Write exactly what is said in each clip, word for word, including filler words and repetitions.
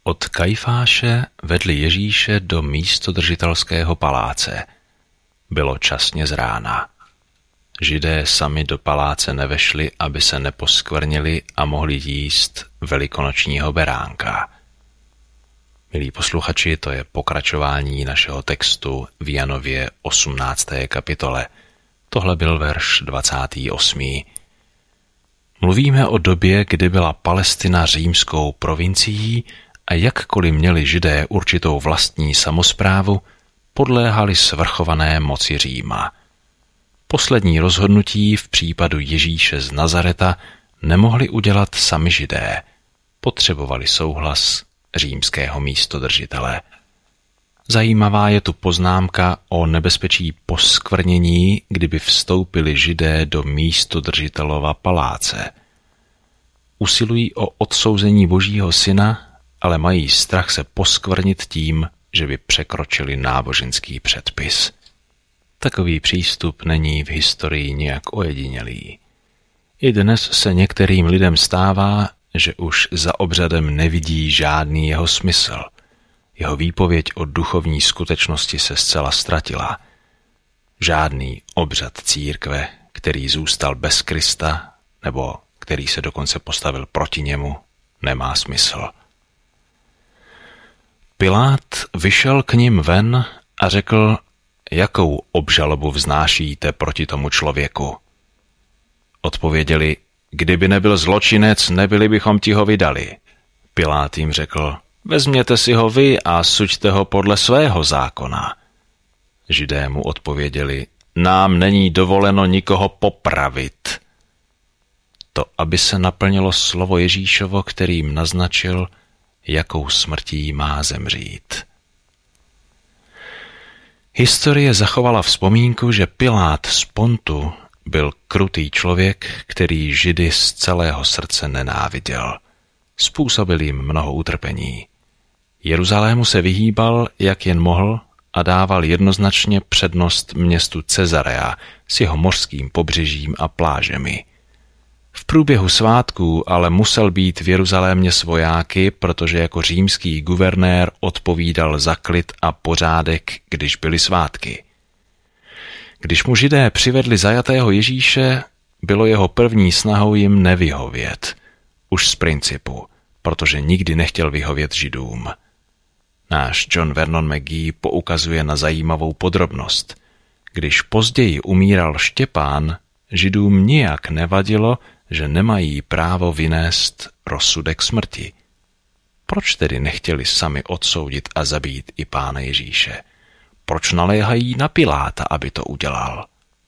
Od Kajfáše vedli Ježíše do místodržitelského paláce. Bylo časně z rána. Židé sami do paláce nevešli, aby se neposkvrnili a mohli jíst velikonočního beránka. Milí posluchači, to je pokračování našeho textu v Janově osmnácté kapitole. Tohle byl verš dvacátý osmý Mluvíme o době, kdy byla Palestina římskou provincií a jakkoliv měli Židé určitou vlastní samosprávu, podléhali svrchované moci Říma. Poslední rozhodnutí v případu Ježíše z Nazareta nemohli udělat sami Židé. Potřebovali souhlas římského místodržitele. Zajímavá je tu poznámka o nebezpečí poskvrnění, kdyby vstoupili Židé do místodržitelova paláce. Usilují o odsouzení Božího syna, ale mají strach se poskvrnit tím, že by překročili náboženský předpis. Takový přístup není v historii nějak ojedinělý. I dnes se některým lidem stává, že už za obřadem nevidí žádný jeho smysl. Jeho výpověď o duchovní skutečnosti se zcela ztratila. Žádný obřad církve, který zůstal bez Krista, nebo který se dokonce postavil proti němu, nemá smysl. Pilát vyšel k nim ven a řekl, jakou obžalobu vznášíte proti tomu člověku? Odpověděli, kdyby nebyl zločinec, nebyli bychom ti ho vydali. Pilát jim řekl, vezměte si ho vy a suďte ho podle svého zákona. Židé mu odpověděli, nám není dovoleno nikoho popravit. To, aby se naplnilo slovo Ježíšovo, kterým naznačil, jakou smrtí má zemřít. Historie zachovala vzpomínku, že Pilát z Pontu byl krutý člověk, který Židy z celého srdce nenáviděl. Způsobil jim mnoho utrpení. Jeruzalému se vyhýbal, jak jen mohl, a dával jednoznačně přednost městu Cezarea s jeho mořským pobřežím a plážemi. V průběhu svátků ale musel být v Jeruzalémě s vojáky, protože jako římský guvernér odpovídal za klid a pořádek, když byly svátky. Když mu Židé přivedli zajatého Ježíše, bylo jeho první snahou jim nevyhovět. Už z principu, protože nikdy nechtěl vyhovět Židům. Náš John Vernon McGee poukazuje na zajímavou podrobnost. Když později umíral Štěpán, Židům nijak nevadilo, že nemají právo vynést rozsudek smrti. Proč tedy nechtěli sami odsoudit a zabít i Pána Ježíše? Proč naléhají na Piláta, aby to udělal?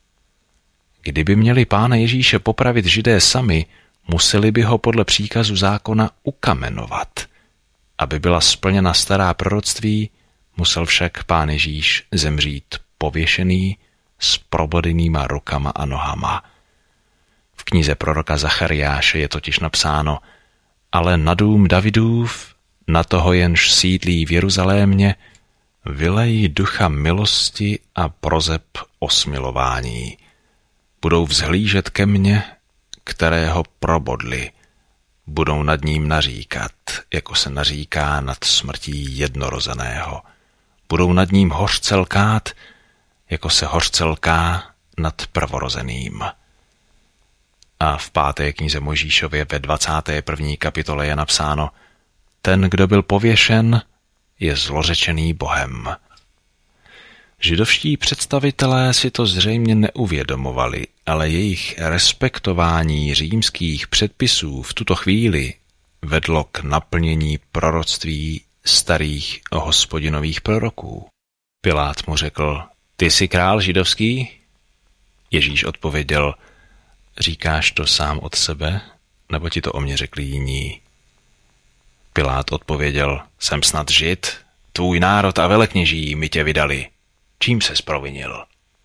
Kdyby měli Pána Ježíše popravit Židé sami, museli by ho podle příkazu zákona ukamenovat. Aby byla splněna stará proroctví, musel však Pán Ježíš zemřít pověšený s probodenýma rukama a nohama. V knize proroka Zachariáše je totiž napsáno, ale na dům Davidův, na toho jenž sídlí v Jeruzalémě, vylejí ducha milosti a prozeb osmilování. Budou vzhlížet ke mně, kterého probodli. Budou nad ním naříkat, jako se naříká nad smrtí jednorozeného. Budou nad ním hořce lkát, jako se hořce lká nad prvorozeným. A v páté knize Mojžíšově ve dvacáté první kapitole je napsáno, ten, kdo byl pověšen, je zlořečený Bohem. Židovští představitelé si to zřejmě neuvědomovali, ale jejich respektování římských předpisů v tuto chvíli vedlo k naplnění proroctví starých Hospodinových proroků. Pilát mu řekl, ty jsi král židovský? Ježíš odpověděl, říkáš to sám od sebe, nebo ti to o mě řekli jiní? Pilát odpověděl, jsem snad Žid, tvůj národ a velekněží mi tě vydali. Čím ses provinil?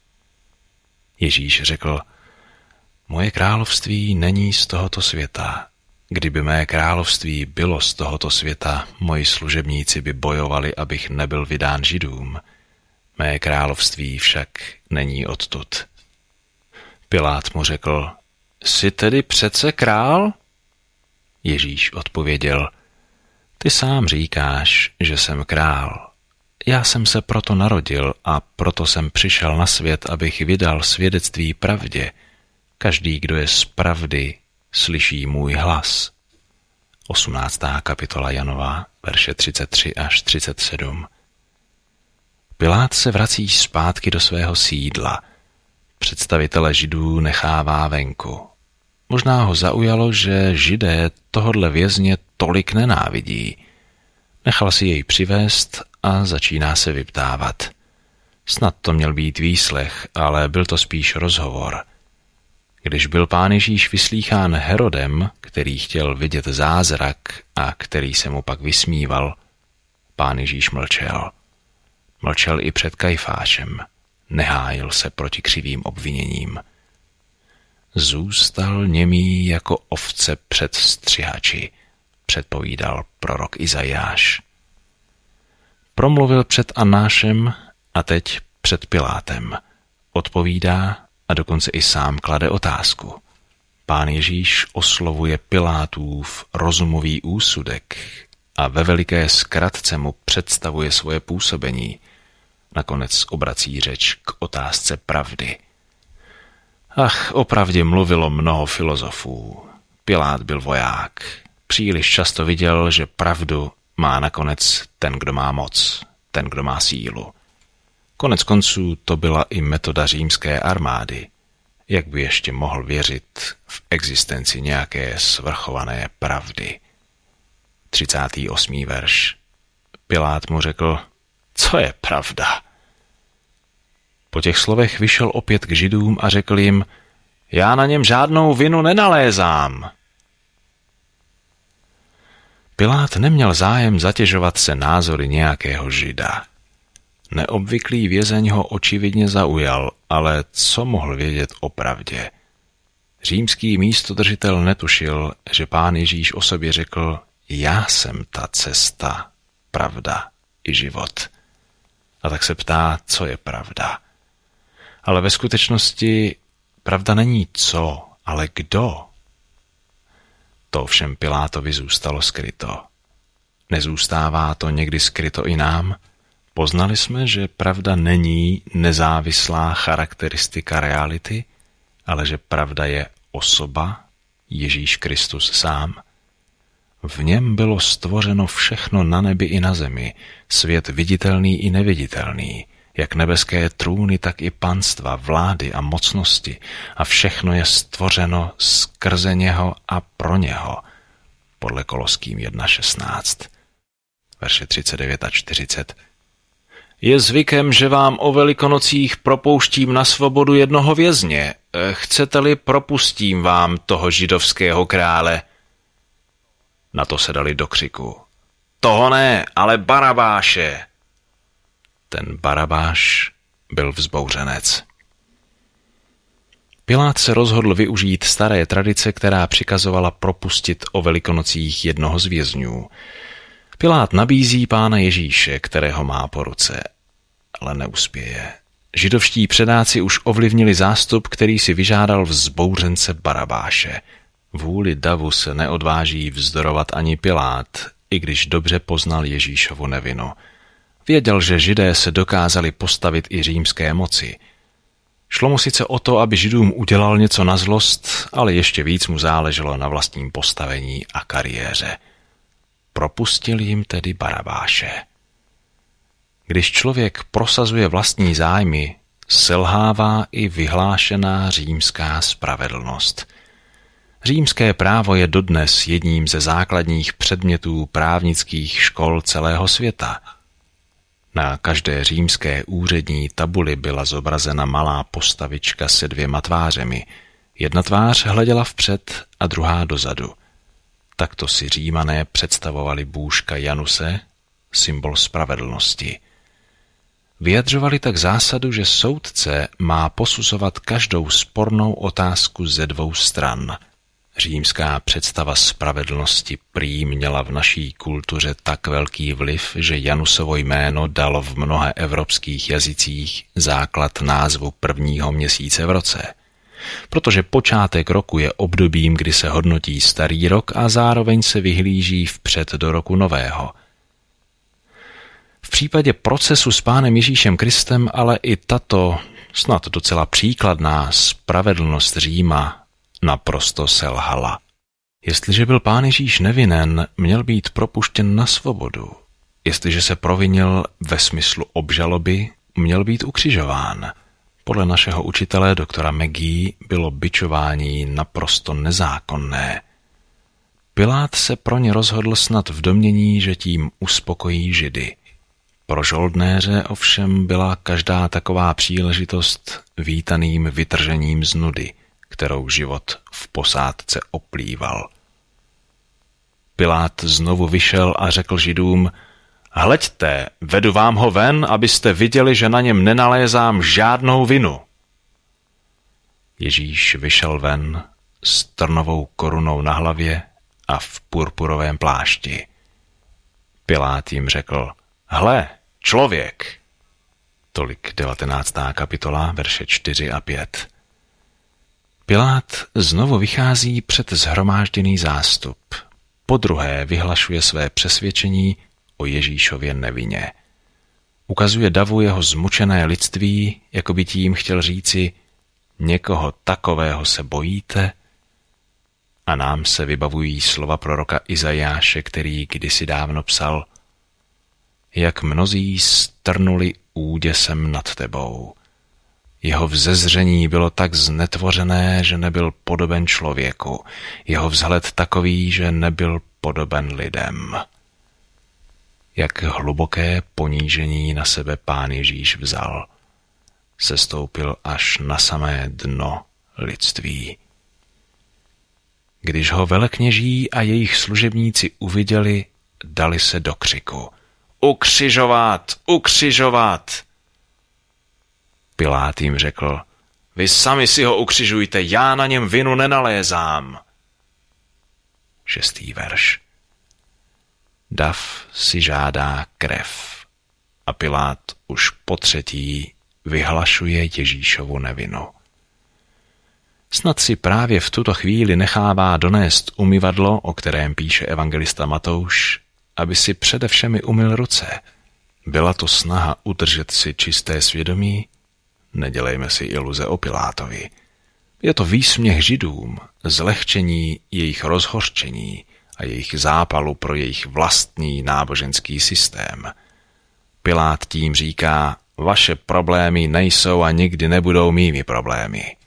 Ježíš řekl, moje království není z tohoto světa. Kdyby mé království bylo z tohoto světa, moji služebníci by bojovali, abych nebyl vydán Židům. Mé království však není odtud. Pilát mu řekl, jsi tedy přece král? Ježíš odpověděl, Ty sám říkáš, že jsem král. Já jsem se proto narodil a proto jsem přišel na svět, abych vydal svědectví pravdě. Každý, kdo je z pravdy, slyší můj hlas. osmnáctá kapitola Janova, verše třicet tři až třicet sedm. Pilát se vrací zpátky do svého sídla. Představitele Židů nechává venku. Možná ho zaujalo, že Židé tohodle vězně tolik nenávidí. Nechal si jej přivést a začíná se vyptávat. Snad to měl být výslech, ale byl to spíš rozhovor. Když byl Pán Ježíš vyslýchán Herodem, který chtěl vidět zázrak a který se mu pak vysmíval, Pán Ježíš mlčel. Mlčel i před Kajfášem. Nehájil se proti křivým obviněním. Zůstal němý jako ovce před střihači, předpovídal prorok Izajáš. Promluvil před Annášem a teď před Pilátem. Odpovídá a dokonce i sám klade otázku. Pán Ježíš oslovuje Pilátův rozumový úsudek a ve veliké zkratce mu představuje svoje působení. Nakonec obrací řeč k otázce pravdy. Ach, o pravdě mluvilo mnoho filozofů. Pilát byl voják. Příliš často viděl, že pravdu má nakonec ten, kdo má moc, ten, kdo má sílu. Konec konců to byla i metoda římské armády. Jak by ještě mohl věřit v existenci nějaké svrchované pravdy? třicátý osmý verš. Pilát mu řekl, co je pravda? Po těch slovech vyšel opět k Židům a řekl jim, já na něm žádnou vinu nenalézám. Pilát neměl zájem zatěžovat se názory nějakého Žida. Neobvyklý vězeň ho očividně zaujal, ale co mohl vědět o pravdě? Římský místodržitel netušil, že Pán Ježíš o sobě řekl, já jsem ta cesta, pravda i život. A tak se ptá, co je pravda. Ale ve skutečnosti pravda není co, ale kdo. To všem Pilátovi zůstalo skryto. Nezůstává to někdy skryto i nám? Poznali jsme, že pravda není nezávislá charakteristika reality, ale že pravda je osoba, Ježíš Kristus sám. V něm bylo stvořeno všechno na nebi i na zemi, svět viditelný i neviditelný, jak nebeské trůny, tak i panstva, vlády a mocnosti, a všechno je stvořeno skrze něho a pro něho, podle Koloským jedna šestnáct, verše třicet devět a čtyřicet. Je zvykem, že vám o Velikonocích propouštím na svobodu jednoho vězně. Chcete-li, propustím vám toho židovského krále. Na to se dali do křiku. Toho ne, ale Barabáše. Ten Barabáš byl vzbouřenec. Pilát se rozhodl využít staré tradice, která přikazovala propustit o Velikonocích jednoho z vězňů. Pilát nabízí Pána Ježíše, kterého má po ruce, ale neuspěje. Židovští předáci už ovlivnili zástup, který si vyžádal vzbouřence Barabáše. Vůli davu se neodváží vzdorovat ani Pilát, i když dobře poznal Ježíšovu nevinu. Věděl, že Židé se dokázali postavit i římské moci. Šlo mu sice o to, aby Židům udělal něco na zlost, ale ještě víc mu záleželo na vlastním postavení a kariéře. Propustil jim tedy Barabáše. Když člověk prosazuje vlastní zájmy, selhává i vyhlášená římská spravedlnost. Římské právo je dodnes jedním ze základních předmětů právnických škol celého světa. Na každé římské úřední tabuli byla zobrazena malá postavička se dvěma tvářemi. Jedna tvář hleděla vpřed a druhá dozadu. Takto si Římané představovali bůžka Januse, symbol spravedlnosti. Vyjadřovali tak zásadu, že soudce má posuzovat každou spornou otázku ze dvou stran. Římská představa spravedlnosti prý měla v naší kultuře tak velký vliv, že Janusovo jméno dalo v mnoha evropských jazycích základ názvu prvního měsíce v roce. protože počátek roku je obdobím, kdy se hodnotí starý rok a zároveň se vyhlíží vpřed do roku nového. V případě procesu s Pánem Ježíšem Kristem ale i tato, snad docela příkladná spravedlnost Říma naprosto selhala. Jestliže byl Pán Ježíš nevinen, měl být propuštěn na svobodu. Jestliže se provinil ve smyslu obžaloby, měl být ukřižován. Podle našeho učitele doktora Maggie bylo bičování naprosto nezákonné. Pilát se pro ně rozhodl snad v domnění, že tím uspokojí Židy. Pro žoldnéře ovšem byla každá taková příležitost vítaným vytržením z nudy, kterou život v posádce oplýval. Pilát znovu vyšel a řekl Židům: Hleďte, vedu vám ho ven, abyste viděli, že na něm nenalézám žádnou vinu. Ježíš vyšel ven s trnovou korunou na hlavě a v purpurovém plášti. Pilát jim řekl: Hle, člověk. Tolik devatenáctá kapitola, verše čtyři a pět. Pilát znovu vychází před shromážděný zástup. Podruhé vyhlašuje své přesvědčení o Ježíšově nevině. Ukazuje davu jeho zmučené lidství, jako by tím chtěl říci: někoho takového se bojíte? A nám se vybavují slova proroka Izajáše, který kdysi dávno psal: jak mnozí strnuli úděsem nad tebou. Jeho vzezření bylo tak znetvořené, že nebyl podoben člověku. Jeho vzhled takový, že nebyl podoben lidem. Jak hluboké ponížení na sebe Pán Ježíš vzal. Sestoupil až na samé dno lidství. Když ho velekněží a jejich služebníci uviděli, dali se do křiku: Ukřižovat! Ukřižovat! Pilát jim řekl: Vy sami si ho ukřižujte, já na něm vinu nenalézám. Šestý verš. Dav si žádá krev a Pilát už potřetí vyhlašuje Ježíšovu nevinu. Snad si právě v tuto chvíli nechává donést umyvadlo, o kterém píše evangelista Matouš, aby si přede všemi umyl ruce. Byla to snaha udržet si čisté svědomí? Nedělejme si iluze o Pilátovi. Je to výsměch Židům, zlehčení jejich rozhořčení a jejich zápalu pro jejich vlastní náboženský systém. Pilát tím říká: vaše problémy nejsou a nikdy nebudou mými problémy.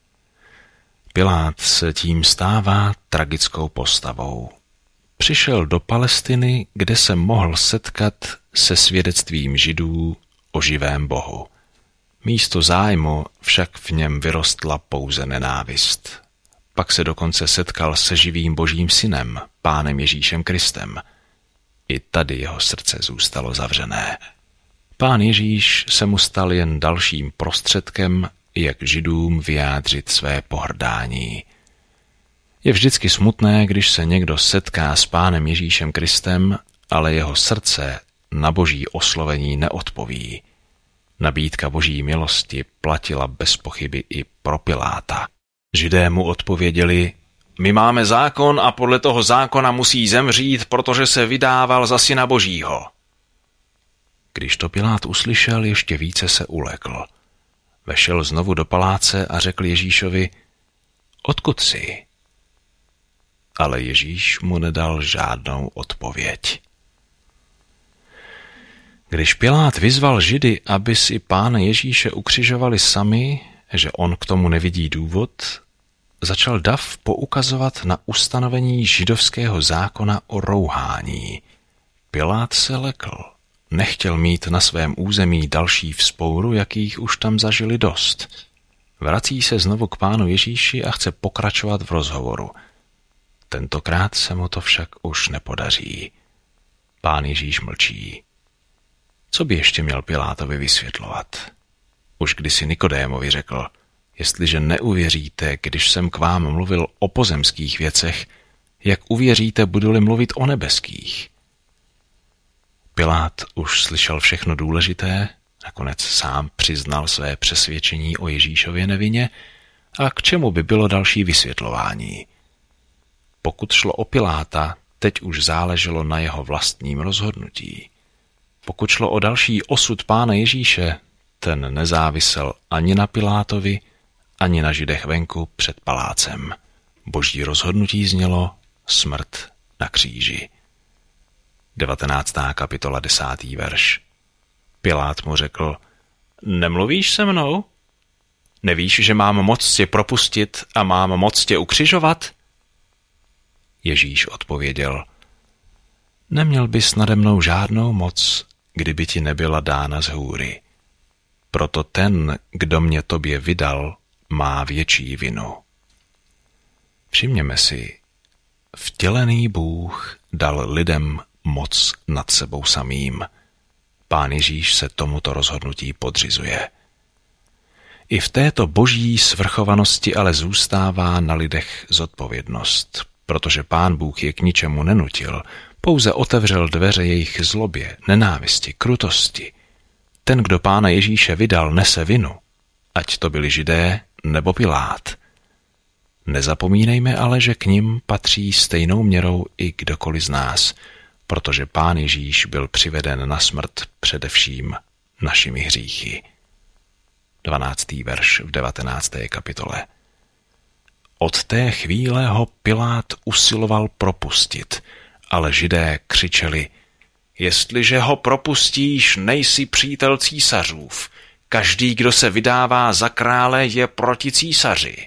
Pilát se tím stává tragickou postavou. Přišel do Palestiny, kde se mohl setkat se svědectvím Židů o živém Bohu. Místo zájmu však v něm vyrostla pouze nenávist. Pak se dokonce setkal se živým Božím synem, Pánem Ježíšem Kristem. I tady jeho srdce zůstalo zavřené. Pán Ježíš se mu stal jen dalším prostředkem, jak Židům vyjádřit své pohrdání. Je vždycky smutné, když se někdo setká s Pánem Ježíšem Kristem, ale jeho srdce na Boží oslovení neodpoví. Nabídka Boží milosti platila bez pochyby i pro Piláta. Židé mu odpověděli: my máme zákon a podle toho zákona musí zemřít, protože se vydával za syna Božího. Když to Pilát uslyšel, ještě více se ulekl. Vešel znovu do paláce a řekl Ježíšovi: odkud jsi? Ale Ježíš mu nedal žádnou odpověď. Když Pilát vyzval Židy, aby si Pána Ježíše ukřižovali sami, že on k tomu nevidí důvod, začal dav poukazovat na ustanovení židovského zákona o rouhání. Pilát se lekl. Nechtěl mít na svém území další vzpouru, jakých už tam zažili dost. Vrací se znovu k Pánu Ježíši a chce pokračovat v rozhovoru. Tentokrát se mu to však už nepodaří. Pán Ježíš mlčí. Co by ještě měl Pilátovi vysvětlovat? Už kdysi Nikodémovi řekl: jestliže neuvěříte, když jsem k vám mluvil o pozemských věcech, jak uvěříte, budu-li mluvit o nebeských? Pilát už slyšel všechno důležité, nakonec sám přiznal své přesvědčení o Ježíšově nevině A k čemu by bylo další vysvětlování? Pokud šlo o Piláta, teď už záleželo na jeho vlastním rozhodnutí. Pokud šlo o další osud Pána Ježíše, ten nezávisel ani na Pilátovi, ani na Židech venku před palácem. Boží rozhodnutí znělo smrt na kříži. devatenáctá kapitola, desátý verš. Pilát mu řekl, nemluvíš se mnou? Nevíš, že mám moc tě propustit a mám moc tě ukřižovat? Ježíš odpověděl, neměl bys nade mnou žádnou moc, kdyby ti nebyla dána z hůry. Proto ten, kdo mě tobě vydal, má větší vinu. Všimněme si, vtělený Bůh dal lidem moc nad sebou samým. Pán Ježíš se tomuto rozhodnutí podřizuje. I v této boží svrchovanosti ale zůstává na lidech zodpovědnost, protože Pán Bůh je k ničemu nenutil, pouze otevřel dveře jejich zlobě, nenávisti, krutosti. Ten, kdo Pána Ježíše vydal, nese vinu, ať to byli Židé nebo Pilát. Nezapomínejme ale, že k nim patří stejnou měrou i kdokoliv z nás, protože Pán Ježíš byl přiveden na smrt především našimi hříchy. dvanáctý verš v devatenácté kapitole. Od té chvíle ho Pilát usiloval propustit, ale Židé křičeli, jestliže ho propustíš, nejsi přítel císařův. Každý, kdo se vydává za krále, je proti císaři.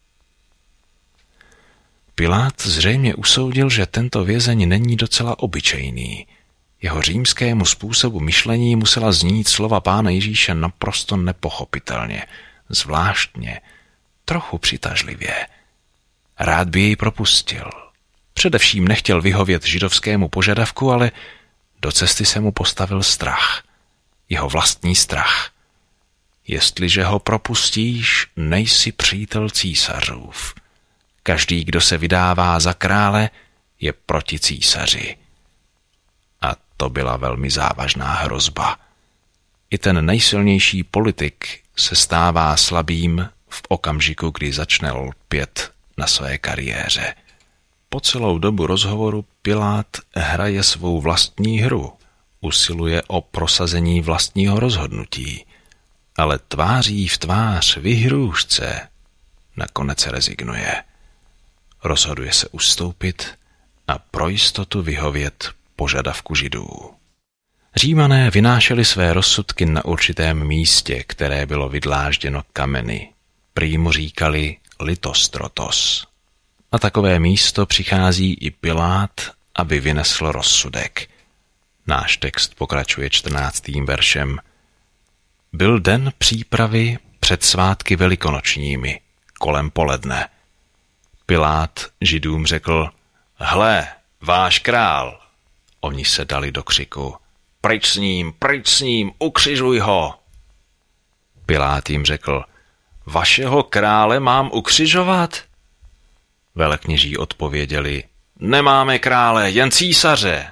Pilát zřejmě usoudil, že tento vězeň není docela obyčejný. Jeho římskému způsobu myšlení musela znít slova Pána Ježíše naprosto nepochopitelně, zvláštně, trochu přitažlivě. Rád by jej propustil. Především nechtěl vyhovět židovskému požadavku, ale do cesty se mu postavil strach. Jeho vlastní strach. Jestliže ho propustíš, nejsi přítel císařův. Každý, kdo se vydává za krále, je proti císaři. A to byla velmi závažná hrozba. I ten nejsilnější politik se stává slabým v okamžiku, kdy začne lpět na své kariéře. Po celou dobu rozhovoru Pilát hraje svou vlastní hru, usiluje o prosazení vlastního rozhodnutí, ale tváří v tvář vyhrůžce nakonec rezignuje. Rozhoduje se ustoupit a pro jistotu vyhovět požadavku Židů. Římané vynášeli své rozsudky na určitém místě, které bylo vydlážděno kameny. Prý mu říkali litostrotos. Na takové místo přichází i Pilát, aby vynesl rozsudek. Náš text pokračuje čtrnáctým veršem. Byl den přípravy před svátky velikonočními, kolem poledne. Pilát Židům řekl, hle, váš král. Oni se dali do křiku, pryč s ním, pryč s ním, ukřižuj ho. Pilát jim řekl, vašeho krále mám ukřižovat? Velekněží odpověděli, nemáme krále, jen císaře.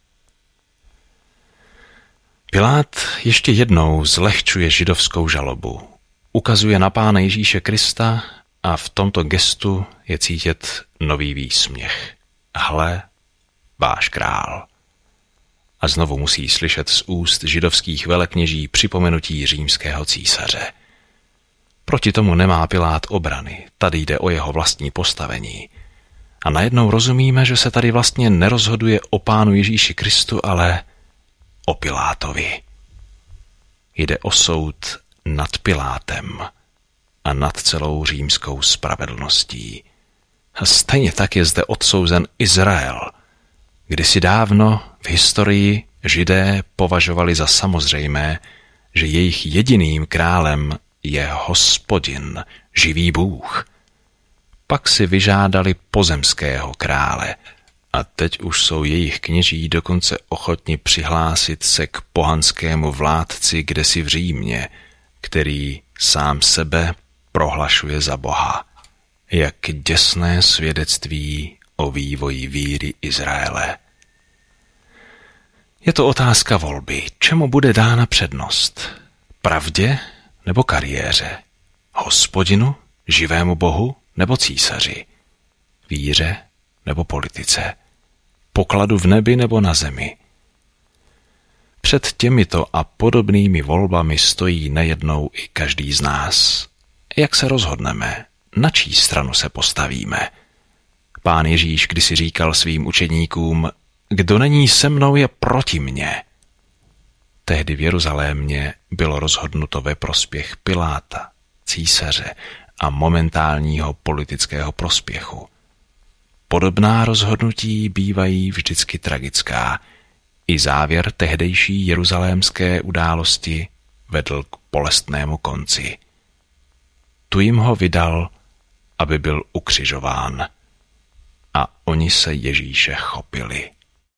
Pilát ještě jednou zlehčuje židovskou žalobu. Ukazuje na Pána Ježíše Krista a v tomto gestu je cítit nový výsměch. Hle, váš král. A znovu musí slyšet z úst židovských velekněží připomenutí římského císaře. Proti tomu nemá Pilát obrany, tady jde o jeho vlastní postavení. A najednou rozumíme, že se tady vlastně nerozhoduje o Pánu Ježíši Kristu, ale o Pilátovi. Jde o soud nad Pilátem a nad celou římskou spravedlností. A stejně tak je zde odsouzen Izrael. Kdysi dávno v historii Židé považovali za samozřejmé, že jejich jediným králem je Hospodin, živý Bůh. Pak si vyžádali pozemského krále a teď už jsou jejich kněží dokonce ochotni přihlásit se k pohanskému vládci kdesi v Římě, který sám sebe prohlašuje za Boha. Jak děsné svědectví o vývoji víry Izraele. Je to otázka volby, čemu bude dána přednost? Pravdě nebo kariéře? Hospodinu Živému Bohu nebo císaři? Víře nebo politice? Pokladu v nebi nebo na zemi? Před těmito a podobnými volbami stojí nejednou i každý z nás. Jak se rozhodneme? Na čí stranu se postavíme? Pán Ježíš kdysi říkal svým učedníkům: kdo není se mnou, je proti mně. Tehdy v Jeruzalémě bylo rozhodnuto ve prospěch Piláta, císaře a momentálního politického prospěchu. Podobná rozhodnutí bývají vždycky tragická. I závěr tehdejší jeruzalémské události vedl k bolestnému konci. Tu jim ho vydal, aby byl ukřižován, a oni se Ježíše chopili.